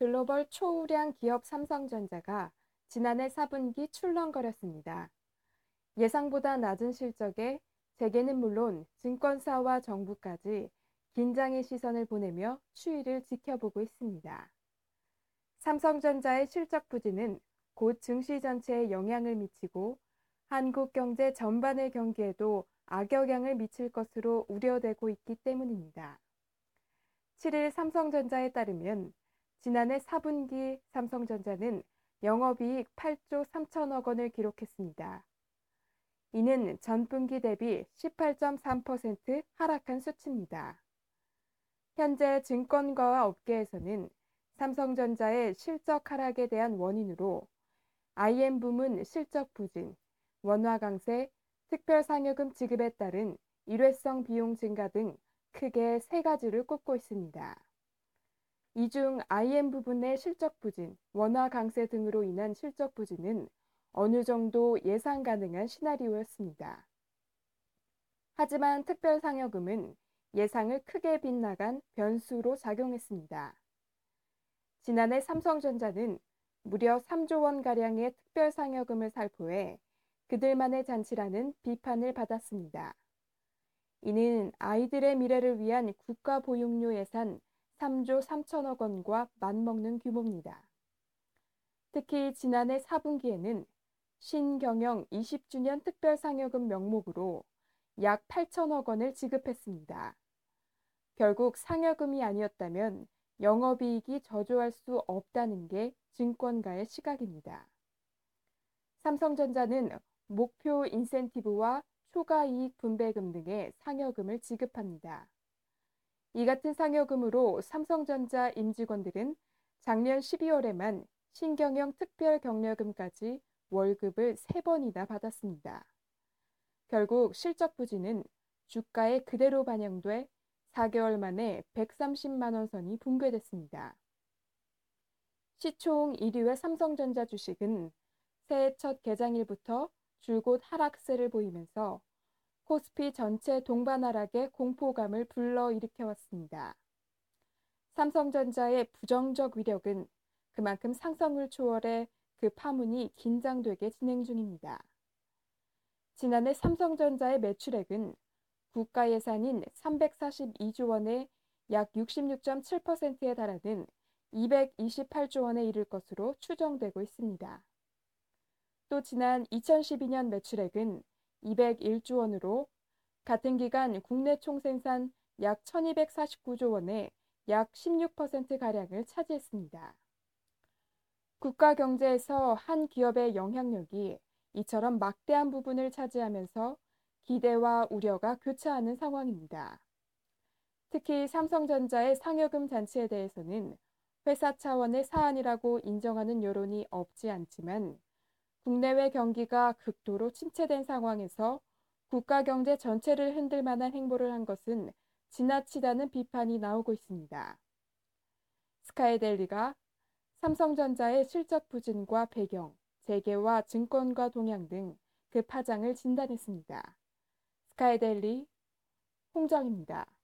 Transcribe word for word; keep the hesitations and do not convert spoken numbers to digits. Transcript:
글로벌 초우량 기업 삼성전자가 지난해 사 분기 출렁거렸습니다. 예상보다 낮은 실적에 재계는 물론 증권사와 정부까지 긴장의 시선을 보내며 추이를 지켜보고 있습니다. 삼성전자의 실적 부진은 곧 증시 전체에 영향을 미치고 한국 경제 전반의 경기에도 악영향을 미칠 것으로 우려되고 있기 때문입니다. 칠 일 삼성전자에 따르면 지난해 사 분기 삼성전자는 영업이익 팔조 삼천억 원을 기록했습니다. 이는 전분기 대비 십팔 점 삼 퍼센트 하락한 수치입니다. 현재 증권가와 업계에서는 삼성전자의 실적 하락에 대한 원인으로 아이엠 부문 실적 부진, 원화 강세, 특별상여금 지급에 따른 일회성 비용 증가 등 크게 세 가지를 꼽고 있습니다. 이 중 아이엠 부분의 실적 부진, 원화 강세 등으로 인한 실적 부진은 어느 정도 예상 가능한 시나리오였습니다. 하지만 특별상여금은 예상을 크게 빗나간 변수로 작용했습니다. 지난해 삼성전자는 무려 삼조 원가량의 특별상여금을 살포해 그들만의 잔치라는 비판을 받았습니다. 이는 아이들의 미래를 위한 국가보육료 예산 삼조 삼천억 원과 맞먹는 규모입니다. 특히 지난해 사 분기에는 신경영 이십 주년 특별상여금 명목으로 약 팔천억 원을 지급했습니다. 결국 상여금이 아니었다면 영업이익이 저조할 수 없다는 게 증권가의 시각입니다. 삼성전자는 목표 인센티브와 초과이익 분배금 등의 상여금을 지급합니다. 이 같은 상여금으로 삼성전자 임직원들은 작년 십이월에만 신경영 특별경려금까지 월급을 세 번이나 받았습니다. 결국 실적 부진은 주가에 그대로 반영돼 사 개월 만에 백삼십만 원 선이 붕괴됐습니다. 시총 일 위의 삼성전자 주식은 새해 첫 개장일부터 줄곧 하락세를 보이면서 코스피 전체 동반 하락의 공포감을 불러일으켜왔습니다. 삼성전자의 부정적 위력은 그만큼 상승을 초월해 그 파문이 긴장되게 진행 중입니다. 지난해 삼성전자의 매출액은 국가 예산인 삼백사십이조 원의 약 육십육 점 칠 퍼센트에 달하는 이백이십팔조 원에 이를 것으로 추정되고 있습니다. 또 지난 이천십이 년 매출액은 이백일조 원으로 같은 기간 국내 총생산 약 천이백사십구조 원의 약 십육 퍼센트가량을 차지했습니다. 국가 경제에서 한 기업의 영향력이 이처럼 막대한 부분을 차지하면서 기대와 우려가 교차하는 상황입니다. 특히 삼성전자의 상여금 잔치에 대해서는 회사 차원의 사안이라고 인정하는 여론이 없지 않지만 국내외 경기가 극도로 침체된 상황에서 국가 경제 전체를 흔들 만한 행보를 한 것은 지나치다는 비판이 나오고 있습니다. 스카이데일리가 삼성전자의 실적 부진과 배경, 재계와 증권가 동향 등 그 파장을 진단했습니다. 스카이데일리 홍정입니다.